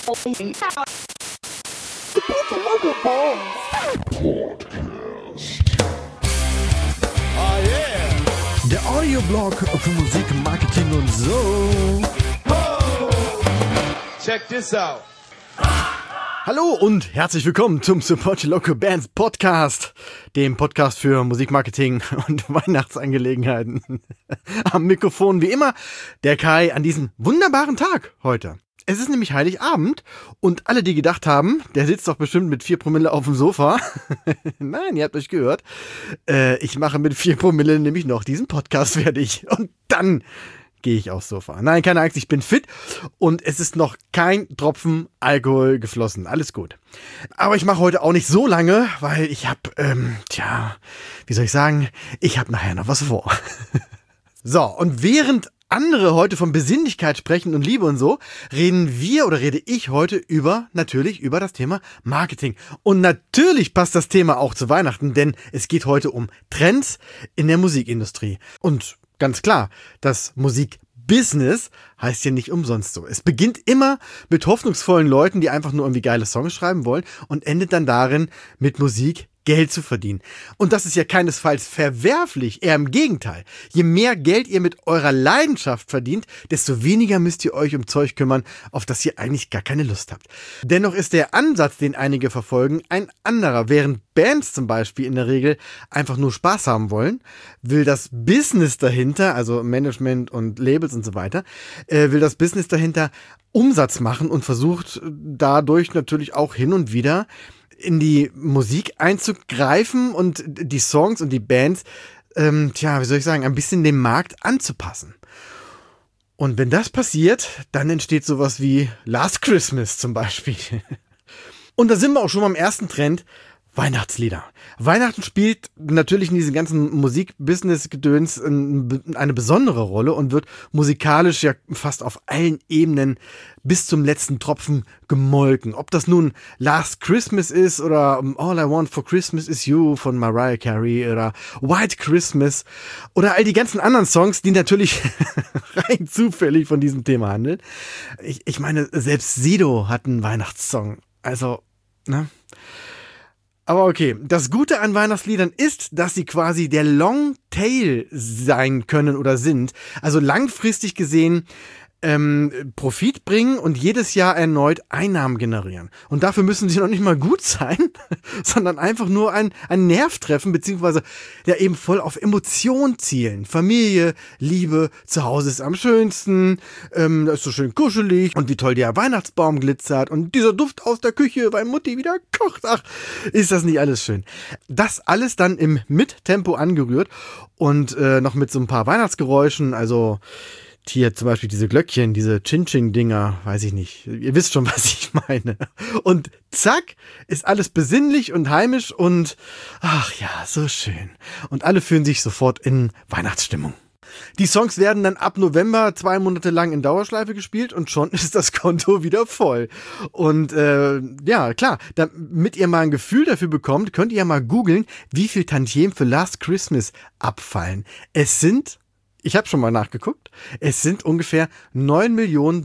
Der Audioblog für Musik, Marketing und so. Check this out. Hallo und herzlich willkommen zum Support Your Local Bands Podcast, dem Podcast für Musikmarketing und Weihnachtsangelegenheiten. Am Mikrofon wie immer der Kai an diesem wunderbaren Tag heute. Es ist nämlich Heiligabend und alle, die gedacht haben, der sitzt doch bestimmt mit 4 Promille auf dem Sofa. Nein, ihr habt euch gehört. Ich mache mit 4 Promille nämlich noch diesen Podcast fertig und dann gehe ich aufs Sofa. Nein, keine Angst, ich bin fit und es ist noch kein Tropfen Alkohol geflossen. Alles gut. Aber ich mache heute auch nicht so lange, weil ich habe, wie soll ich sagen, ich habe nachher noch was vor. So, und während andere heute von Besinnlichkeit sprechen und Liebe und so, rede ich heute natürlich über das Thema Marketing. Und natürlich passt das Thema auch zu Weihnachten, denn es geht heute um Trends in der Musikindustrie. Und ganz klar, das Musikbusiness heißt ja nicht umsonst so. Es beginnt immer mit hoffnungsvollen Leuten, die einfach nur irgendwie geile Songs schreiben wollen und endet dann darin, mit Musik Geld zu verdienen. Und das ist ja keinesfalls verwerflich, eher im Gegenteil. Je mehr Geld ihr mit eurer Leidenschaft verdient, desto weniger müsst ihr euch um Zeug kümmern, auf das ihr eigentlich gar keine Lust habt. Dennoch ist der Ansatz, den einige verfolgen, ein anderer. Während Bands zum Beispiel in der Regel einfach nur Spaß haben wollen, will das Business dahinter, also Management und Labels und so weiter, will das Business dahinter Umsatz machen und versucht dadurch natürlich auch hin und wieder in die Musik einzugreifen und die Songs und die Bands, ein bisschen dem Markt anzupassen. Und wenn das passiert, dann entsteht sowas wie Last Christmas zum Beispiel. Und da sind wir auch schon beim ersten Trend, Weihnachtslieder. Weihnachten spielt natürlich in diesem ganzen Musikbusiness-Gedöns eine besondere Rolle und wird musikalisch ja fast auf allen Ebenen bis zum letzten Tropfen gemolken. Ob das nun Last Christmas ist oder All I Want for Christmas is You von Mariah Carey oder White Christmas oder all die ganzen anderen Songs, die natürlich rein zufällig von diesem Thema handeln. Ich meine, selbst Sido hat einen Weihnachtssong. Also, ne? Aber okay, das Gute an Weihnachtsliedern ist, dass sie quasi der Long Tail sein können oder sind. Also langfristig gesehen Profit bringen und jedes Jahr erneut Einnahmen generieren. Und dafür müssen sie noch nicht mal gut sein, sondern einfach nur einen Nerv treffen, beziehungsweise ja eben voll auf Emotion zielen. Familie, Liebe, zu Hause ist am schönsten, da ist so schön kuschelig und wie toll der Weihnachtsbaum glitzert und dieser Duft aus der Küche, weil Mutti wieder kocht. Ach, ist das nicht alles schön? Das alles dann im Mittempo angerührt und noch mit so ein paar Weihnachtsgeräuschen, also hier zum Beispiel diese Glöckchen, diese Chin-Ching-Dinger, weiß ich nicht. Ihr wisst schon, was ich meine. Und zack, ist alles besinnlich und heimisch und ach ja, so schön. Und alle fühlen sich sofort in Weihnachtsstimmung. Die Songs werden dann ab November 2 Monate lang in Dauerschleife gespielt und schon ist das Konto wieder voll. Und ja, klar, damit ihr mal ein Gefühl dafür bekommt, könnt ihr ja mal googeln, wie viel Tantiemen für Last Christmas abfallen. Ich habe schon mal nachgeguckt, es sind ungefähr $9 Millionen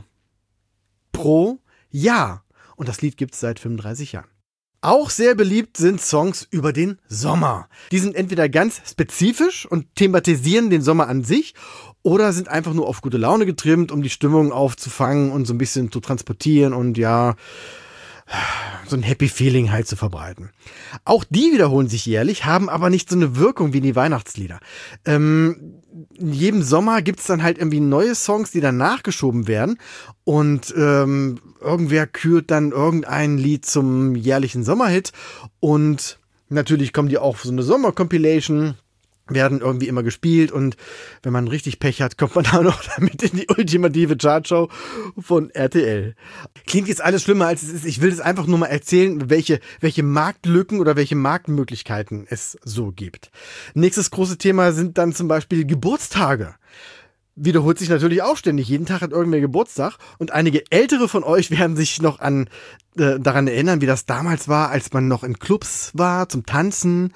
pro Jahr. Und das Lied gibt es seit 35 Jahren. Auch sehr beliebt sind Songs über den Sommer. Die sind entweder ganz spezifisch und thematisieren den Sommer an sich oder sind einfach nur auf gute Laune getrimmt, um die Stimmung aufzufangen und so ein bisschen zu transportieren und ja, so ein Happy Feeling halt zu verbreiten. Auch die wiederholen sich jährlich, haben aber nicht so eine Wirkung wie die Weihnachtslieder. In jedem Sommer gibt's dann halt irgendwie neue Songs, die dann nachgeschoben werden und irgendwer kürt dann irgendein Lied zum jährlichen Sommerhit und natürlich kommen die auch für so eine Sommercompilation, werden irgendwie immer gespielt und wenn man richtig Pech hat, kommt man auch noch damit in die ultimative Chartshow von RTL. Klingt jetzt alles schlimmer, als es ist. Ich will das einfach nur mal erzählen, welche Marktlücken oder welche Marktmöglichkeiten es so gibt. Nächstes große Thema sind dann zum Beispiel Geburtstage. wiederholt sich natürlich auch ständig. Jeden Tag hat irgendwer Geburtstag. Und einige Ältere von euch werden sich noch daran erinnern, wie das damals war, als man noch in Clubs war zum Tanzen.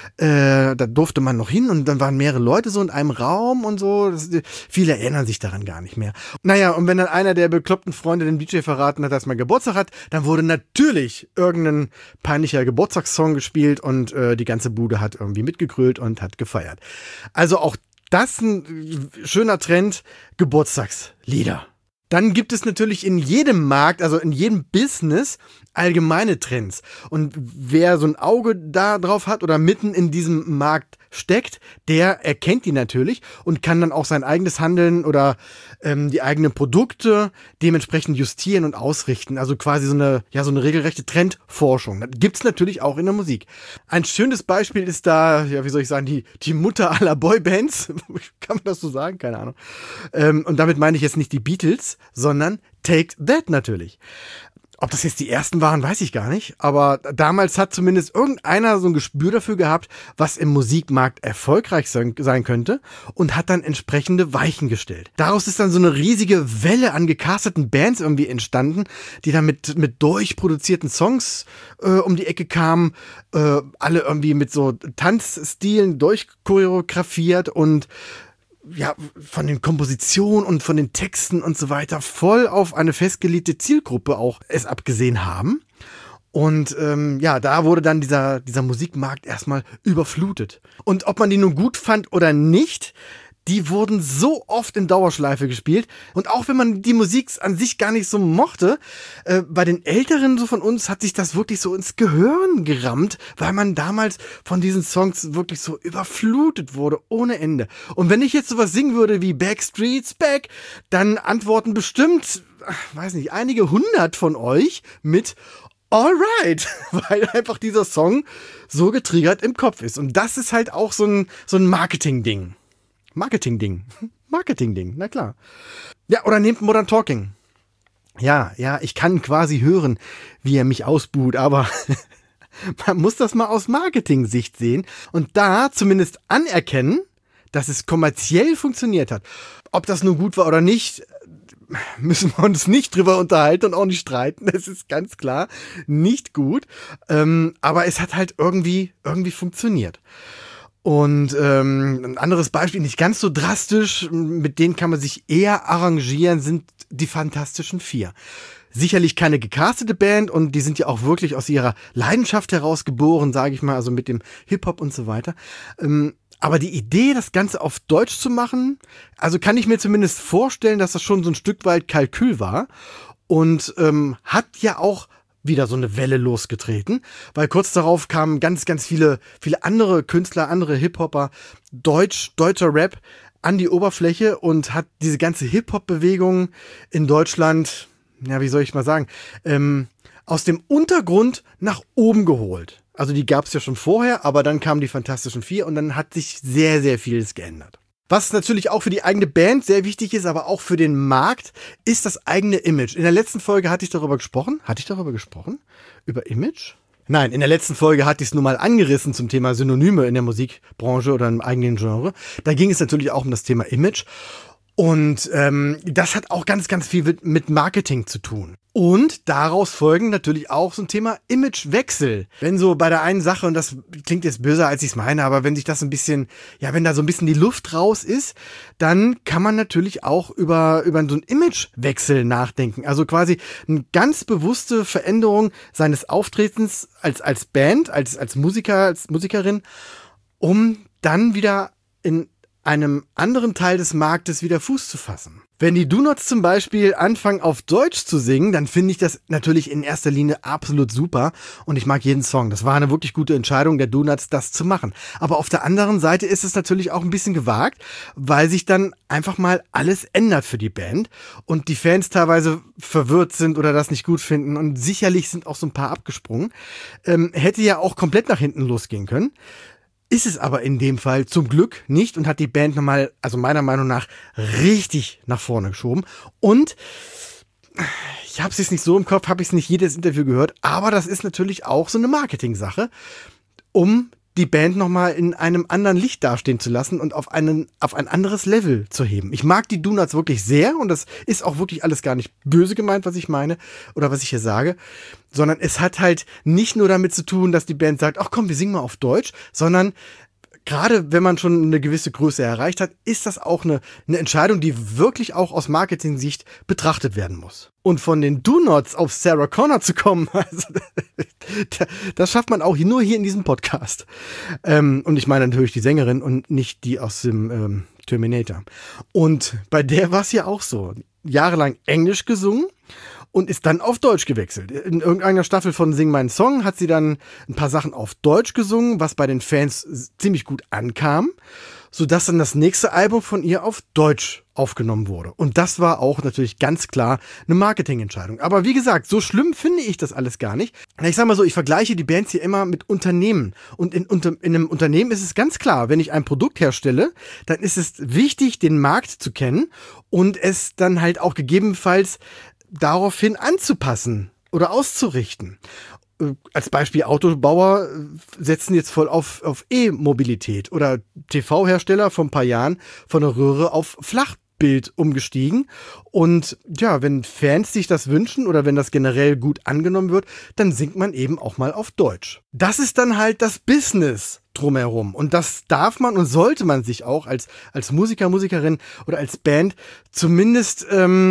Da durfte man noch hin und dann waren mehrere Leute so in einem Raum und so. Viele erinnern sich daran gar nicht mehr. Naja, und wenn dann einer der bekloppten Freunde dem DJ verraten hat, dass man Geburtstag hat, dann wurde natürlich irgendein peinlicher Geburtstagssong gespielt und die ganze Bude hat irgendwie mitgegrölt und hat gefeiert. Also auch das ein schöner Trend, Geburtstagslieder. Dann gibt es natürlich in jedem Markt, also in jedem Business, allgemeine Trends. Und wer so ein Auge da drauf hat oder mitten in diesem Markt steckt, der erkennt die natürlich und kann dann auch sein eigenes Handeln oder die eigenen Produkte dementsprechend justieren und ausrichten. Also quasi so eine regelrechte Trendforschung. Das gibt's natürlich auch in der Musik. Ein schönes Beispiel ist da, wie soll ich sagen, die Mutter aller Boybands. Kann man das so sagen? Keine Ahnung. Und damit meine ich jetzt nicht die Beatles, sondern Take That natürlich. Ob das jetzt die ersten waren, weiß ich gar nicht. Aber damals hat zumindest irgendeiner so ein Gespür dafür gehabt, was im Musikmarkt erfolgreich sein könnte und hat dann entsprechende Weichen gestellt. Daraus ist dann so eine riesige Welle an gecasteten Bands irgendwie entstanden, die dann mit durchproduzierten Songs um die Ecke kamen. Alle irgendwie mit so Tanzstilen durchchoreografiert und ja, von den Kompositionen und von den Texten und so weiter voll auf eine festgelegte Zielgruppe auch es abgesehen haben. Und da wurde dann dieser Musikmarkt erstmal überflutet. Und ob man die nun gut fand oder nicht, die wurden so oft in Dauerschleife gespielt. Und auch wenn man die Musik an sich gar nicht so mochte, bei den Älteren so von uns hat sich das wirklich so ins Gehirn gerammt, weil man damals von diesen Songs wirklich so überflutet wurde, ohne Ende. Und wenn ich jetzt sowas singen würde wie Backstreet's Back, dann antworten bestimmt, weiß nicht, einige hundert von euch mit Alright, weil einfach dieser Song so getriggert im Kopf ist. Und das ist halt auch so ein Marketing-Ding, na klar. Ja, oder nehmt Modern Talking. Ja, ich kann quasi hören, wie er mich ausbuht, aber man muss das mal aus Marketing-Sicht sehen und da zumindest anerkennen, dass es kommerziell funktioniert hat. Ob das nun gut war oder nicht, müssen wir uns nicht drüber unterhalten und auch nicht streiten. Das ist ganz klar nicht gut. Aber es hat halt irgendwie funktioniert. Und ein anderes Beispiel, nicht ganz so drastisch, mit denen kann man sich eher arrangieren, sind die Fantastischen Vier. Sicherlich keine gecastete Band und die sind ja auch wirklich aus ihrer Leidenschaft heraus geboren, sage ich mal, also mit dem Hip-Hop und so weiter. Aber die Idee, das Ganze auf Deutsch zu machen, also kann ich mir zumindest vorstellen, dass das schon so ein Stück weit Kalkül war und hat ja auch wieder so eine Welle losgetreten, weil kurz darauf kamen ganz, ganz viele andere Künstler, andere Hip-Hopper, deutscher Rap an die Oberfläche und hat diese ganze Hip-Hop-Bewegung in Deutschland, ja, wie soll ich mal sagen, aus dem Untergrund nach oben geholt. Also die gab es ja schon vorher, aber dann kamen die Fantastischen Vier und dann hat sich sehr, sehr vieles geändert. Was natürlich auch für die eigene Band sehr wichtig ist, aber auch für den Markt, ist das eigene Image. In der letzten Folge hatte ich darüber gesprochen. Über Image? Nein, in der letzten Folge hatte ich es nur mal angerissen zum Thema Synonyme in der Musikbranche oder im eigenen Genre. Da ging es natürlich auch um das Thema Image. Und das hat auch ganz, ganz viel mit Marketing zu tun. Und daraus folgen natürlich auch so ein Thema Imagewechsel. Wenn so bei der einen Sache, und das klingt jetzt böser, als ich es meine, aber wenn sich das ein bisschen, wenn da so ein bisschen die Luft raus ist, dann kann man natürlich auch über so einen Imagewechsel nachdenken. Also quasi eine ganz bewusste Veränderung seines Auftretens als Band, als Musiker, als Musikerin, um dann wieder in einem anderen Teil des Marktes wieder Fuß zu fassen. Wenn die Do-Nots zum Beispiel anfangen auf Deutsch zu singen, dann finde ich das natürlich in erster Linie absolut super und ich mag jeden Song. Das war eine wirklich gute Entscheidung der Do-Nots, das zu machen. Aber auf der anderen Seite ist es natürlich auch ein bisschen gewagt, weil sich dann einfach mal alles ändert für die Band und die Fans teilweise verwirrt sind oder das nicht gut finden und sicherlich sind auch so ein paar abgesprungen. Hätte ja auch komplett nach hinten losgehen können. Ist es aber in dem Fall zum Glück nicht und hat die Band nochmal, also meiner Meinung nach, richtig nach vorne geschoben. Und ich habe es jetzt nicht so im Kopf, habe ich es nicht jedes Interview gehört, aber das ist natürlich auch so eine Marketing-Sache, um die Band nochmal in einem anderen Licht dastehen zu lassen und auf ein anderes Level zu heben. Ich mag die Donuts wirklich sehr und das ist auch wirklich alles gar nicht böse gemeint, was ich meine oder was ich hier sage, sondern es hat halt nicht nur damit zu tun, dass die Band sagt, ach komm, wir singen mal auf Deutsch, sondern gerade wenn man schon eine gewisse Größe erreicht hat, ist das auch eine Entscheidung, die wirklich auch aus Marketing-Sicht betrachtet werden muss. Und von den Do-Nots auf Sarah Connor zu kommen, also, das schafft man auch nur hier in diesem Podcast. Und ich meine natürlich die Sängerin und nicht die aus dem Terminator. Und bei der war es ja auch so. Jahrelang Englisch gesungen und ist dann auf Deutsch gewechselt. In irgendeiner Staffel von Sing meinen Song hat sie dann ein paar Sachen auf Deutsch gesungen, was bei den Fans ziemlich gut ankam, sodass dann das nächste Album von ihr auf Deutsch aufgenommen wurde. Und das war auch natürlich ganz klar eine Marketingentscheidung. Aber wie gesagt, so schlimm finde ich das alles gar nicht. Ich sag mal so, ich vergleiche die Bands hier immer mit Unternehmen. Und in einem Unternehmen ist es ganz klar, wenn ich ein Produkt herstelle, dann ist es wichtig, den Markt zu kennen und es dann halt auch gegebenenfalls daraufhin anzupassen oder auszurichten. Als Beispiel Autobauer setzen jetzt voll auf E-Mobilität oder TV-Hersteller vor ein paar Jahren von der Röhre auf Flachbild umgestiegen. Und ja, wenn Fans sich das wünschen oder wenn das generell gut angenommen wird, dann singt man eben auch mal auf Deutsch. Das ist dann halt das Business drumherum. Und das darf man und sollte man sich auch als Musiker, Musikerin oder als Band zumindest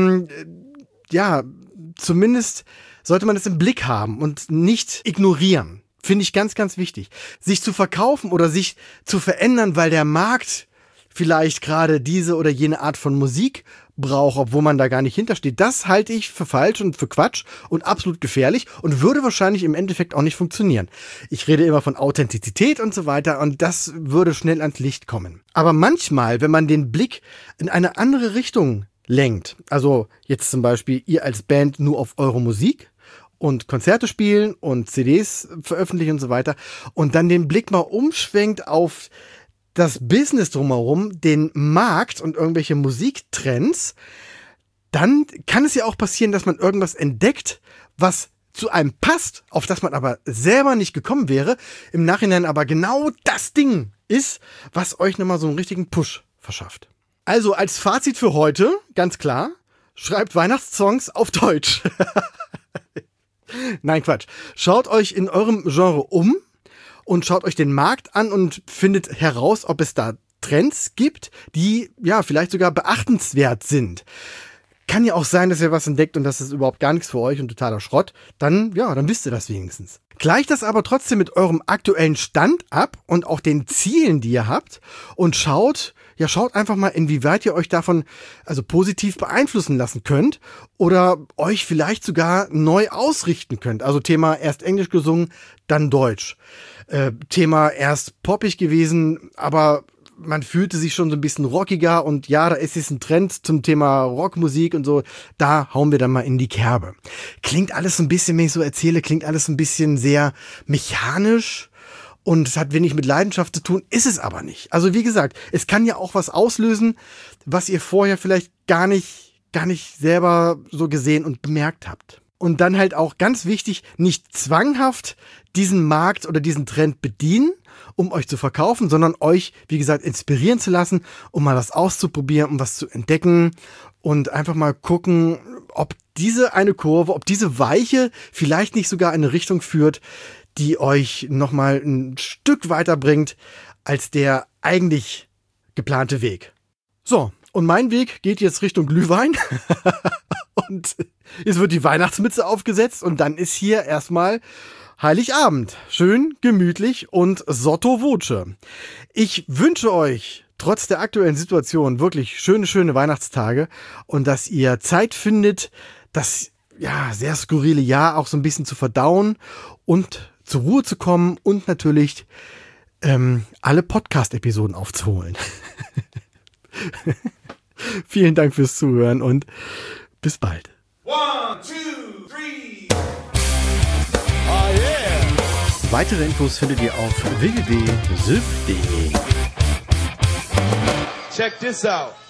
zumindest sollte man das im Blick haben und nicht ignorieren. Finde ich ganz, ganz wichtig. Sich zu verkaufen oder sich zu verändern, weil der Markt vielleicht gerade diese oder jene Art von Musik braucht, obwohl man da gar nicht hintersteht, das halte ich für falsch und für Quatsch und absolut gefährlich und würde wahrscheinlich im Endeffekt auch nicht funktionieren. Ich rede immer von Authentizität und so weiter und das würde schnell ans Licht kommen. Aber manchmal, wenn man den Blick in eine andere Richtung lenkt. Also jetzt zum Beispiel ihr als Band nur auf eure Musik und Konzerte spielen und CDs veröffentlichen und so weiter und dann den Blick mal umschwenkt auf das Business drumherum, den Markt und irgendwelche Musiktrends, dann kann es ja auch passieren, dass man irgendwas entdeckt, was zu einem passt, auf das man aber selber nicht gekommen wäre, im Nachhinein aber genau das Ding ist, was euch nochmal so einen richtigen Push verschafft. Also als Fazit für heute, ganz klar, schreibt Weihnachtssongs auf Deutsch. Nein, Quatsch. Schaut euch in eurem Genre um und schaut euch den Markt an und findet heraus, ob es da Trends gibt, die ja vielleicht sogar beachtenswert sind. Kann ja auch sein, dass ihr was entdeckt und das ist überhaupt gar nichts für euch und totaler Schrott. Dann wisst ihr das wenigstens. Gleicht das aber trotzdem mit eurem aktuellen Stand ab und auch den Zielen, die ihr habt und schaut einfach mal, inwieweit ihr euch davon also positiv beeinflussen lassen könnt oder euch vielleicht sogar neu ausrichten könnt. Also Thema erst Englisch gesungen, dann Deutsch. Thema erst poppig gewesen, aber man fühlte sich schon so ein bisschen rockiger und ja, da ist jetzt ein Trend zum Thema Rockmusik und so, da hauen wir dann mal in die Kerbe. Klingt alles so ein bisschen, wenn ich so erzähle, klingt alles ein bisschen sehr mechanisch und es hat wenig mit Leidenschaft zu tun, ist es aber nicht. Also wie gesagt, es kann ja auch was auslösen, was ihr vorher vielleicht gar nicht selber so gesehen und bemerkt habt. Und dann halt auch ganz wichtig, nicht zwanghaft diesen Markt oder diesen Trend bedienen, um euch zu verkaufen, sondern euch, wie gesagt, inspirieren zu lassen, um mal was auszuprobieren, um was zu entdecken und einfach mal gucken, ob diese eine Kurve, ob diese Weiche vielleicht nicht sogar in eine Richtung führt, die euch nochmal ein Stück weiter bringt als der eigentlich geplante Weg. So, und mein Weg geht jetzt Richtung Glühwein und jetzt wird die Weihnachtsmütze aufgesetzt und dann ist hier erstmal Heiligabend. Schön, gemütlich und sotto voce. Ich wünsche euch trotz der aktuellen Situation wirklich schöne Weihnachtstage und dass ihr Zeit findet, das sehr skurrile Jahr auch so ein bisschen zu verdauen und zur Ruhe zu kommen und natürlich alle Podcast-Episoden aufzuholen. Vielen Dank fürs Zuhören und bis bald. 1, 2, 3. Oh yeah. Weitere Infos findet ihr auf www.sylph.de. Check this out.